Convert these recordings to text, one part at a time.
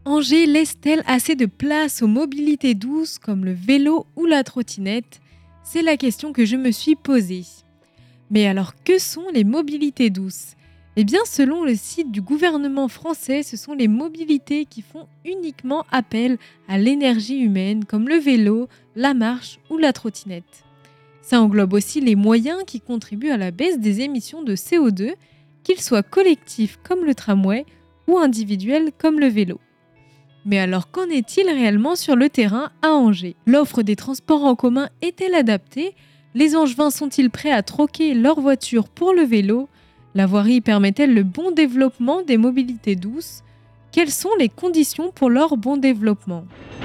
Angers laisse-t-elle assez de place aux mobilités douces comme le vélo ou la trottinette? C'est la question que je me suis posée. Mais alors, que sont les mobilités douces? Eh bien, selon le site du gouvernement français, ce sont les mobilités qui font uniquement appel à l'énergie humaine, comme le vélo, la marche ou la trottinette. Ça englobe aussi les moyens qui contribuent à la baisse des émissions de CO2, qu'ils soient collectifs comme le tramway ou individuels comme le vélo. Mais alors, qu'en est-il réellement sur le terrain à Angers? L'offre des transports en commun est-elle adaptée? Les Angevins sont-ils prêts à troquer leur voiture pour le vélo? La voirie permet-elle le bon développement des mobilités douces? Quelles sont les conditions pour leur bon développement?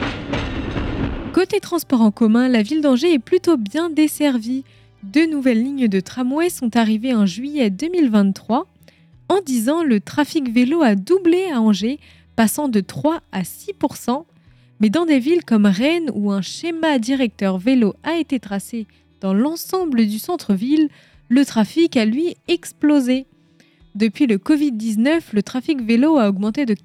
Côté transport en commun, la ville d'Angers est plutôt bien desservie. 2 nouvelles lignes de tramway sont arrivées en juillet 2023. En 10 ans, le trafic vélo a doublé à Angers, passant de 3 à 6%. Mais dans des villes comme Rennes, où un schéma directeur vélo a été tracé dans l'ensemble du centre-ville, le trafic a lui explosé. Depuis le Covid-19, le trafic vélo a augmenté de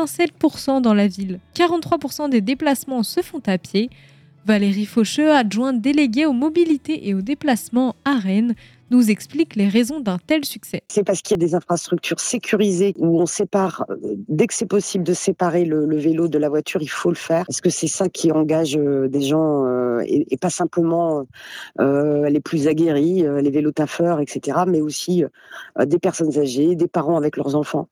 87% dans la ville. 43% des déplacements se font à pied. Valérie Faucheux, adjointe déléguée aux mobilités et aux déplacements à Rennes, nous explique les raisons d'un tel succès. C'est parce qu'il y a des infrastructures sécurisées où on sépare, dès que c'est possible de séparer le vélo de la voiture, il faut le faire. Parce que c'est ça qui engage des gens et pas simplement les plus aguerris, les vélotaffeurs, etc. Mais aussi des personnes âgées, des parents avec leurs enfants,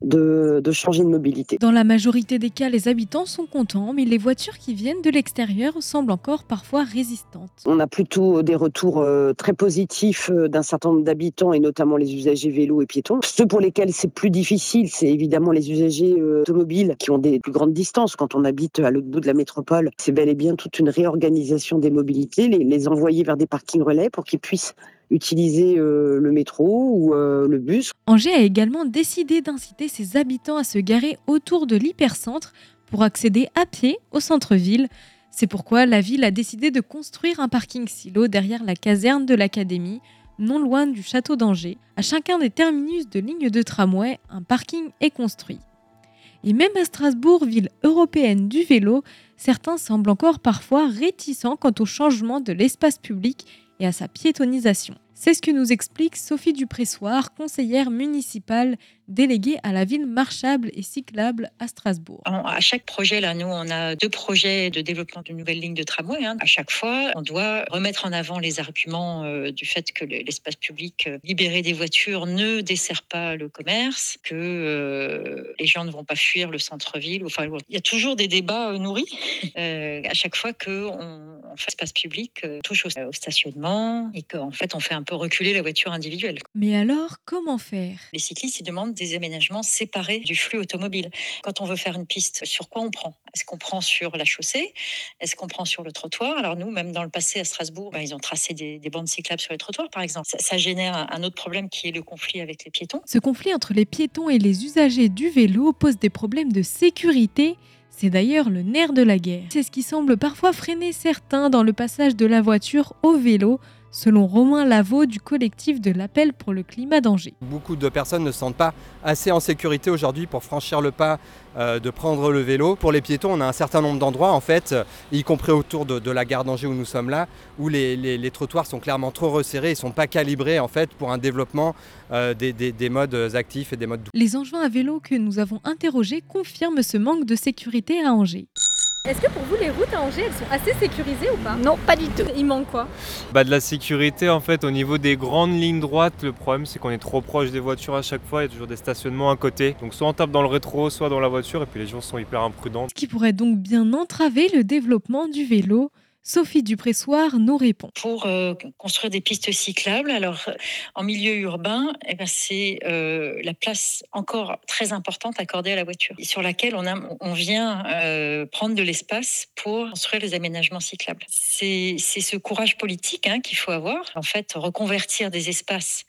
de changer de mobilité. Dans la majorité des cas, les habitants sont contents, mais les voitures qui viennent de l'extérieur semblent encore parfois résistantes. On a plutôt des retours très positifs d'un certain nombre d'habitants et notamment les usagers vélos et piétons. Ceux pour lesquels c'est plus difficile, c'est évidemment les usagers automobiles qui ont des plus grandes distances. Quand on habite à l'autre bout de la métropole, c'est bel et bien toute une réorganisation des mobilités, les envoyer vers des parkings relais pour qu'ils puissent utiliser le métro ou le bus. Angers a également décidé d'inciter ses habitants à se garer autour de l'hypercentre pour accéder à pied au centre-ville. C'est pourquoi la ville a décidé de construire un parking silo derrière la caserne de l'Académie, non loin du château d'Angers. À chacun des terminus de lignes de tramway, un parking est construit. Et même à Strasbourg, ville européenne du vélo, certains semblent encore parfois réticents quant au changement de l'espace public et à sa piétonisation. C'est ce que nous explique Sophie Dupressoir, conseillère municipale déléguée à la ville marchable et cyclable à Strasbourg. À chaque projet, là, nous, on a 2 projets de développement d'une nouvelle ligne de tramway. À chaque fois, on doit remettre en avant les arguments du fait que l'espace public libéré des voitures ne dessert pas le commerce, que les gens ne vont pas fuir le centre-ville. Enfin, il y a toujours des débats nourris à chaque fois qu'on fait l'espace public touche au stationnement et qu'en fait, on fait un peu reculer la voiture individuelle. Mais alors, comment faire? Les cyclistes, ils demandent des aménagements séparés du flux automobile. Quand on veut faire une piste, sur quoi on prend? Est-ce qu'on prend sur la chaussée? Est-ce qu'on prend sur le trottoir? Alors nous, même dans le passé à Strasbourg, ils ont tracé des bandes cyclables sur les trottoirs, par exemple. Ça génère un autre problème qui est le conflit avec les piétons. Ce conflit entre les piétons et les usagers du vélo pose des problèmes de sécurité. C'est d'ailleurs le nerf de la guerre. C'est ce qui semble parfois freiner certains dans le passage de la voiture au vélo, selon Romain Lavaux du collectif de l'Appel pour le climat d'Angers. Beaucoup de personnes ne se sentent pas assez en sécurité aujourd'hui pour franchir le pas de prendre le vélo. Pour les piétons, on a un certain nombre d'endroits, en fait, y compris autour de la gare d'Angers où nous sommes là, où les trottoirs sont clairement trop resserrés et ne sont pas calibrés en fait, pour un développement des modes actifs et des modes doux. Les Angevins à vélo que nous avons interrogés confirment ce manque de sécurité à Angers. Est-ce que pour vous, les routes à Angers, elles sont assez sécurisées ou pas? Non, pas du tout. Il manque quoi? De la sécurité en fait au niveau des grandes lignes droites. Le problème c'est qu'on est trop proche des voitures à chaque fois, il y a toujours des stationnements à côté. Donc soit on tape dans le rétro, soit dans la voiture et puis les gens sont hyper imprudents. Ce qui pourrait donc bien entraver le développement du vélo. Sophie Dupressoir nous répond. Pour construire des pistes cyclables, alors en milieu urbain, c'est la place encore très importante accordée à la voiture, et sur laquelle on vient prendre de l'espace pour construire les aménagements cyclables. C'est ce courage politique qu'il faut avoir. En fait, reconvertir des espaces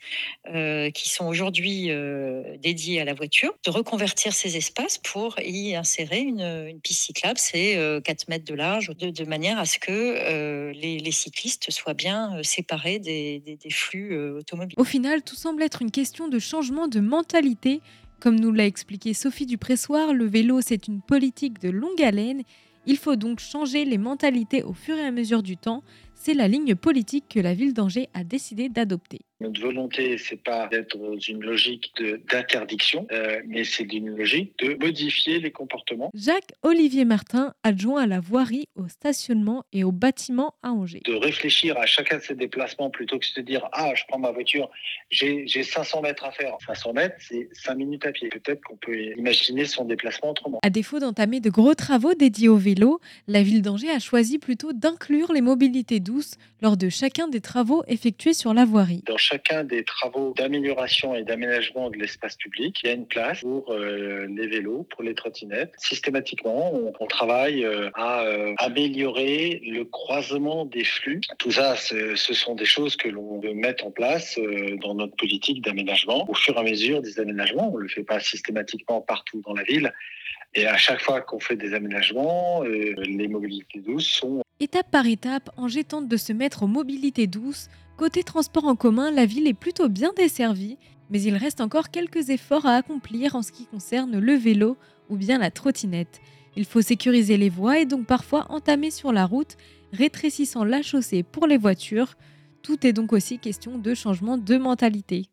qui sont aujourd'hui dédiés à la voiture, de reconvertir ces espaces pour y insérer une piste cyclable, c'est 4 mètres de large, de manière à ce que les cyclistes soient bien séparés des flux automobiles. Au final, tout semble être une question de changement de mentalité. Comme nous l'a expliqué Sophie Dupressoir, le vélo c'est une politique de longue haleine. Il faut donc changer les mentalités au fur et à mesure du temps. C'est la ligne politique que la ville d'Angers a décidé d'adopter. Notre volonté, c'est pas d'être dans une logique d'interdiction, mais c'est d'une logique de modifier les comportements. Jacques-Olivier Martin, adjoint à la voirie, au stationnement et au bâtiment à Angers. De réfléchir à chacun de ses déplacements plutôt que de se dire « Ah, je prends ma voiture, j'ai 500 mètres à faire. » 500 mètres, c'est 5 minutes à pied. Peut-être qu'on peut imaginer son déplacement autrement. À défaut d'entamer de gros travaux dédiés au vélo, la ville d'Angers a choisi plutôt d'inclure les mobilités douces lors de chacun des travaux effectués sur la voirie. Dans chacun des travaux d'amélioration et d'aménagement de l'espace public, il y a une place pour les vélos, pour les trottinettes. Systématiquement, on travaille à améliorer le croisement des flux. Tout ça, ce sont des choses que l'on veut mettre en place dans notre politique d'aménagement. Au fur et à mesure des aménagements, on ne le fait pas systématiquement partout dans la ville. Et à chaque fois qu'on fait des aménagements, les mobilités douces sont... Étape par étape, Angers tente de se mettre aux mobilités douces. Côté transport en commun, la ville est plutôt bien desservie, mais il reste encore quelques efforts à accomplir en ce qui concerne le vélo ou bien la trottinette. Il faut sécuriser les voies et donc parfois entamer sur la route, rétrécissant la chaussée pour les voitures. Tout est donc aussi question de changement de mentalité.